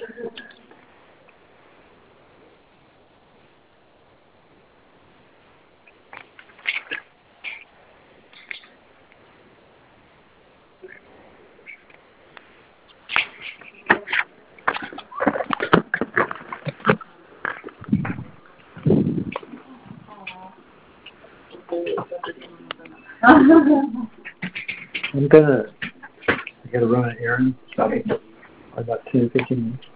I'm gonna I gotta run an errand. Sorry. About 10, 15 minutes.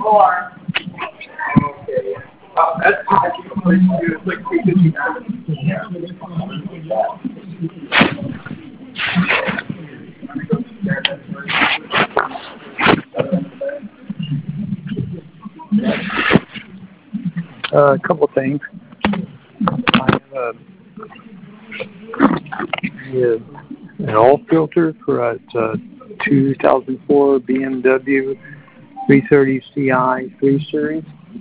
That's like 259. A couple things. I have an oil filter for a 2004 BMW 330 Ci 3 Series.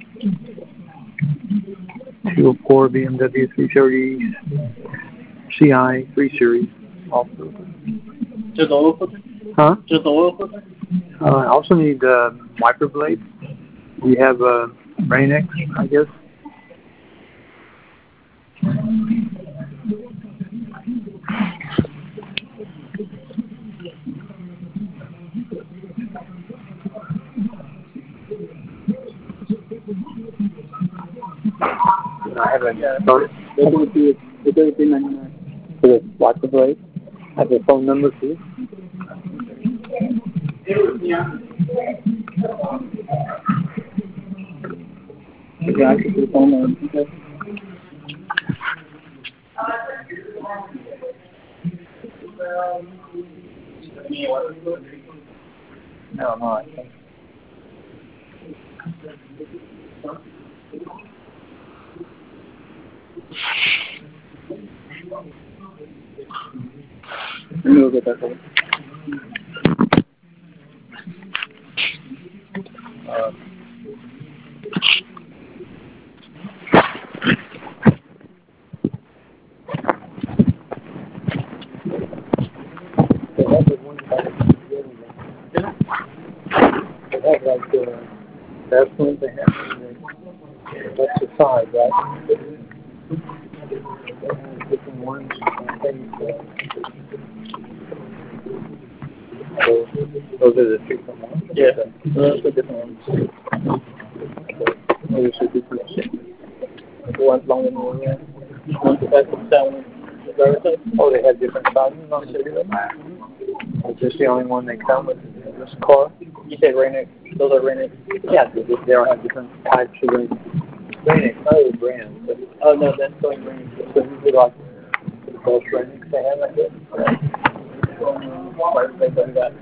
204 BMW 330 Ci 3 Series oil filter. Just oil filter? Huh? Just oil filter? I also need wiper blade. We have a Rain-X, I guess. I haven't started. The 33.99 For the wiper blade. I have a phone number too. Yeah, I can do phone number. No, no, I think. We'll get that over. That's one they have. That's the side, right? Different ones. Those are the different ones. Yeah, those are the different ones. Those are different. One's longer than the other. One's the best of that one. Oh, they have different sizes on the video? Is this the only one they come with in this car? You said Rain-X. Those are Rain-X. Yeah, they don't have different types of Rain-X, not other brands. But, Oh, no, that's going Rain-X. so you would like the best Rain-X they have, I guess? They done that.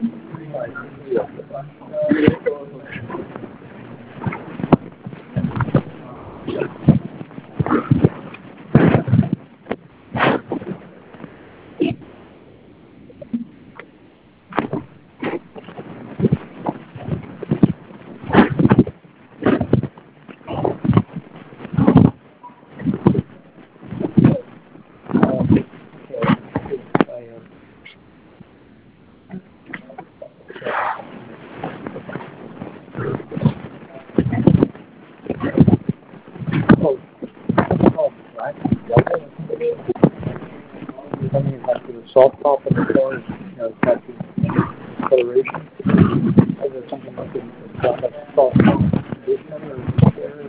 Soft top of the car is, got the coloration. Is there something like a soft top condition or there?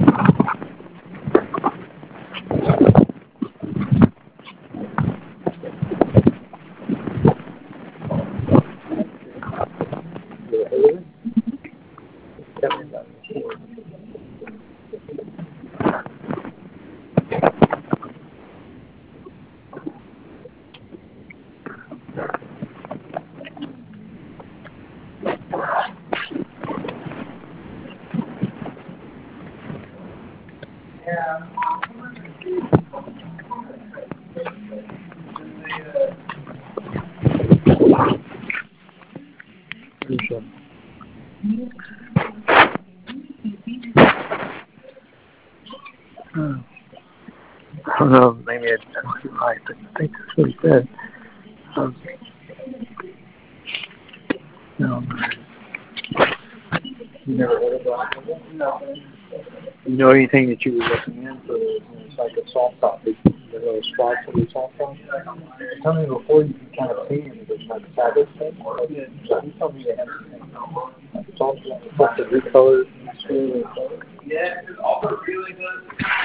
I don't know, maybe it's right, but I think that's what he said. No. You never heard of that? No. You know anything that you were looking into? It's like a soft top. The little spots of the soft top. Tell me before you can kind of see him, there's like a fabric thing. So he told me they had like soft, like the recolor. Yeah, it's also really good.